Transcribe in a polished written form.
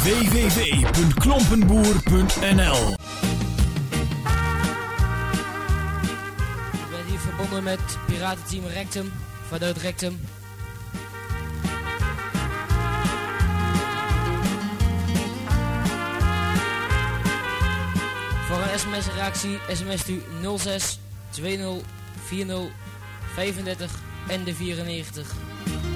www.klompenboer.nl. Ik ben hier verbonden met Piratenteam Rectum, vanuit Rectum. Voor een sms-reactie sms't u 06 20 40 35 en de 94.